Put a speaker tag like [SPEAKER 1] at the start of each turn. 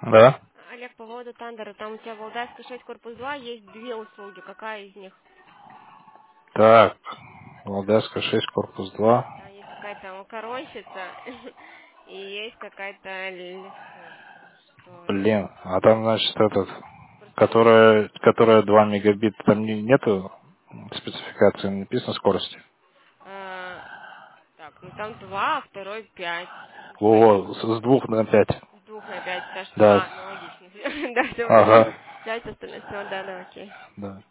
[SPEAKER 1] Да?
[SPEAKER 2] Олег, по поводу Тандера, там у тебя в Алдайской 6, корпус 2 есть две услуги. Какая из них?
[SPEAKER 1] Так, Владайская 6, корпус 2.
[SPEAKER 2] Там есть какая-то макаронщица и есть какая-то лесок. Что это?
[SPEAKER 1] Блин, а там, значит,
[SPEAKER 2] Просто я не...
[SPEAKER 1] которая 2 мегабита, там нету спецификации, написано скорости.
[SPEAKER 2] А, так, ну там 2, а второй 5. Вроде
[SPEAKER 1] Во, с 2 на 5.
[SPEAKER 2] с 2 на 5, потому что...
[SPEAKER 1] Да.
[SPEAKER 2] А, ну логично. Да, все
[SPEAKER 1] Ага.
[SPEAKER 2] вроде 5, остальное все, да, окей.
[SPEAKER 1] Да.